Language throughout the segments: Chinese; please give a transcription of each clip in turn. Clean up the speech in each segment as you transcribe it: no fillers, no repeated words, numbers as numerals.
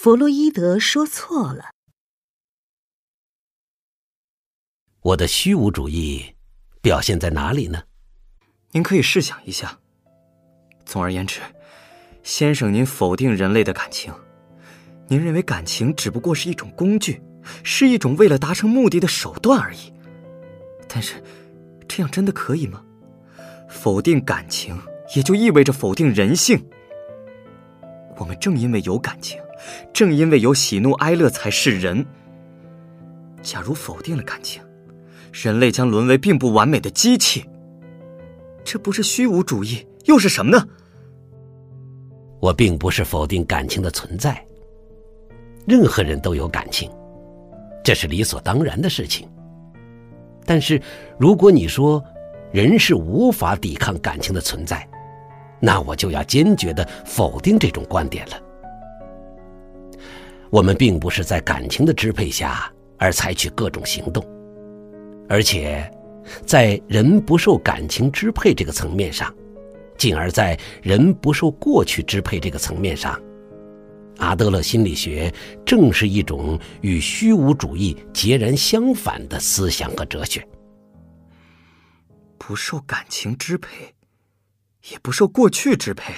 弗洛伊德说错了。 我的虚无主义表现在哪里呢？ 您可以试想一下。总而言之，先生您否定人类的感情，您认为感情只不过是一种工具，是一种为了达成目的的手段而已。但是这样真的可以吗？否定感情也就意味着否定人性。我们正因为有感情，正因为有喜怒哀乐才是人。假如否定了感情，人类将沦为并不完美的机器。这不是虚无主义又是什么呢？ 我并不是否定感情的存在，任何人都有感情，这是理所当然的事情。但是如果你说人是无法抵抗感情的存在，那我就要坚决地否定这种观点了。我们并不是在感情的支配下而采取各种行动，而且在人不受感情支配这个层面上，进而在人不受过去支配这个层面上，阿德勒心理学正是一种与虚无主义截然相反的思想和哲学。 不受感情支配，也不受过去支配。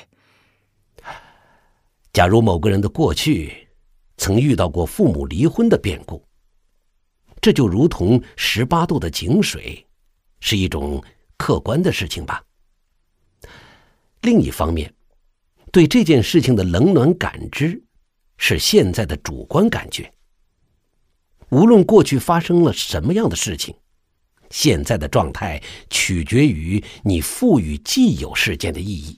假如某个人的过去曾遇到过父母离婚的变故，这就如同18度的井水，是一种客观的事情吧。另一方面，对这件事情的冷暖感知是现在的主观感觉。无论过去发生了什么样的事情，现在的状态取决于你赋予既有事件的意义。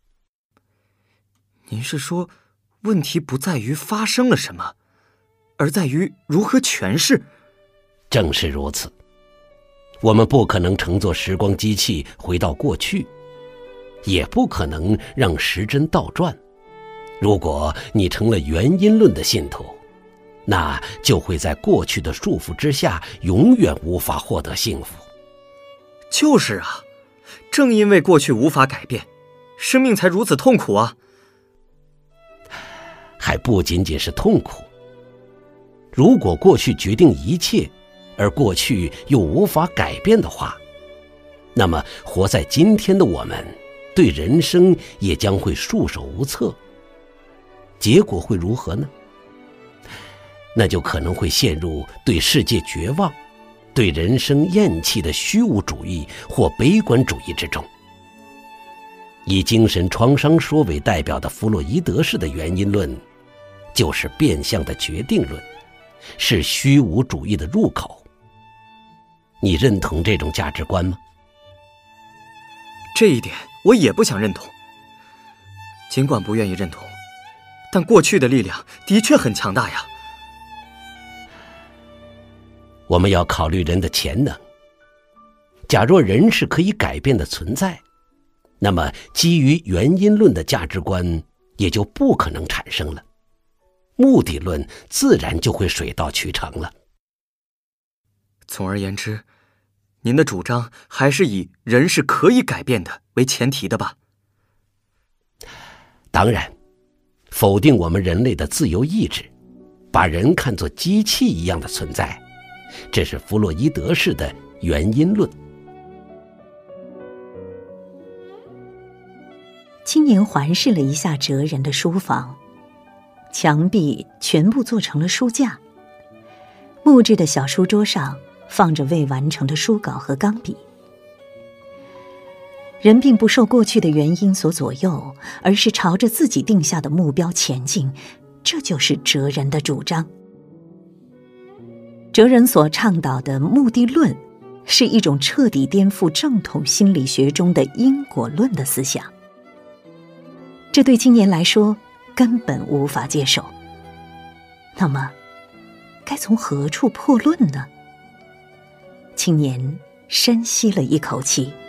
您是说，问题不在于发生了什么，而在于如何诠释？ 正是如此。我们不可能乘坐时光机器回到过去，也不可能让时针倒转。如果你成了原因论的信徒，那就会在过去的束缚之下永远无法获得幸福。 就是啊，正因为过去无法改变，生命才如此痛苦啊。 还不仅仅是痛苦。如果过去决定一切，而过去又无法改变的话，那么活在今天的我们对人生也将会束手无策。结果会如何呢？那就可能会陷入对世界绝望、对人生厌弃的虚无主义或悲观主义之中。以精神创伤说为代表的弗洛伊德式的原因论，就是变相的决定论，是虚无主义的入口。你认同这种价值观吗？ 这一点我也不想认同。尽管不愿意认同，但过去的力量的确很强大呀。 我们要考虑人的潜能。假若人是可以改变的存在，那么基于原因论的价值观也就不可能产生了，目的论自然就会水到渠成了。 总而言之，您的主张还是以人是可以改变的为前提的吧？ 当然，否定我们人类的自由意志，把人看作机器一样的存在，这是弗洛伊德式的原因论。 青年环视了一下哲人的书房，墙壁全部做成了书架，木质的小书桌上放着未完成的书稿和钢笔。人并不受过去的原因所左右，而是朝着自己定下的目标前进，这就是哲人的主张。哲人所倡导的目的论，是一种彻底颠覆正统心理学中的因果论的思想。这对青年来说根本无法接受。那么，该从何处破论呢？青年深吸了一口气。